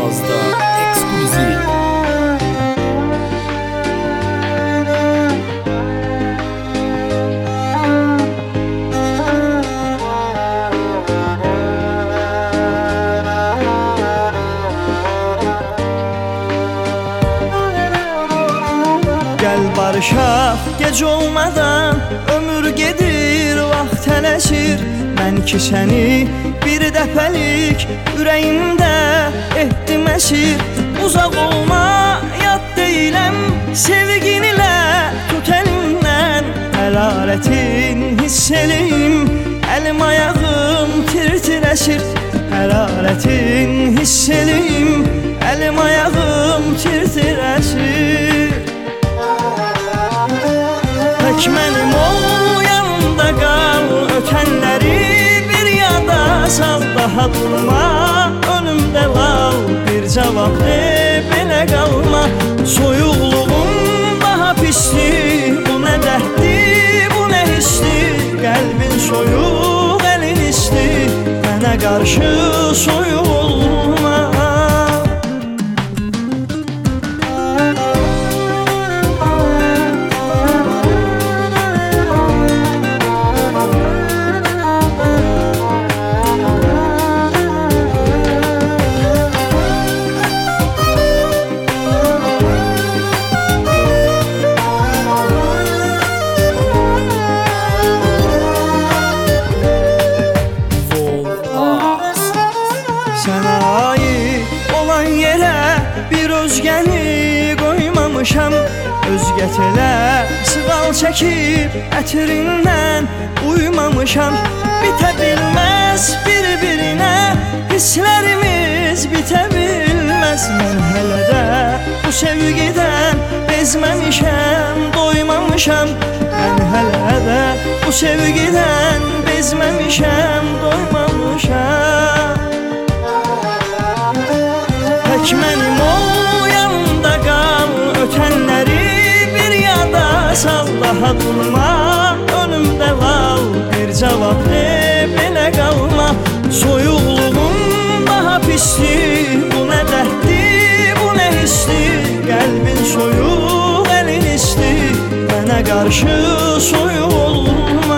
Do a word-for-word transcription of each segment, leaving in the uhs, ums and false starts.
Avazda ekskluziv. Gəl barışaq gec olmadan, ömür gedir, vaxt tələsir. Mən ki səni bir dəfəlik ürəyimdə etdim əsir. Uzaq olma, yad deyiləm, sevgin ilə tut əlimdən. Hərarətin hiss eləyim, əlim ayağım tir-tir əsir. Hərarətin hiss eləyim, əlim ayağım tir-tir əsir. Tək mənim ol, yanımda qal, ötənləri bir yada sal. Daha durma, önümdə lal, bir cavab de, belə qalma. Soyuqluğum daha pisdir, bu nə dərddir, bu nə histir. Qəlbin soyuq, əlin isti, mənə qarşı soyuq olma. Sənə aid olan yerə bir özgəni qoymamışam. Özgət elə sığal çəkib ətirindən uymamışam. Bitə bilməz bir-birinə hisslərimiz, bitə bilməz. Mən hələ də bu sevgidən bezməmişəm, doymamışam. Mən hələ də bu sevgidən bezməmişəm, doymamışam. Tək mənim ol, yanımda qal, ötənləri bir yada sal. Daha durma, önümdə lal, bir cavab de, belə qalma. Soyuqluğum daha pisdir, bu nə dərddir, bu nə histir. Qəlbin soyuq, əlin isti, mənə qarşı soyuq olma.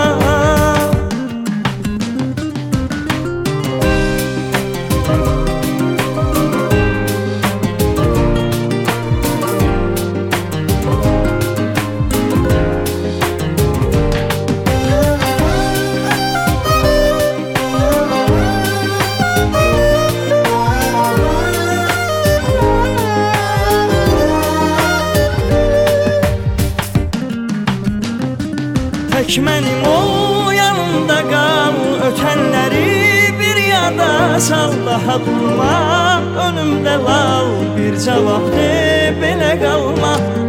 Tək mənim ol, yanımda qal, ötənləri bir yada sal. Daha durma, önümdə lal, bir cavab de, belə qalma.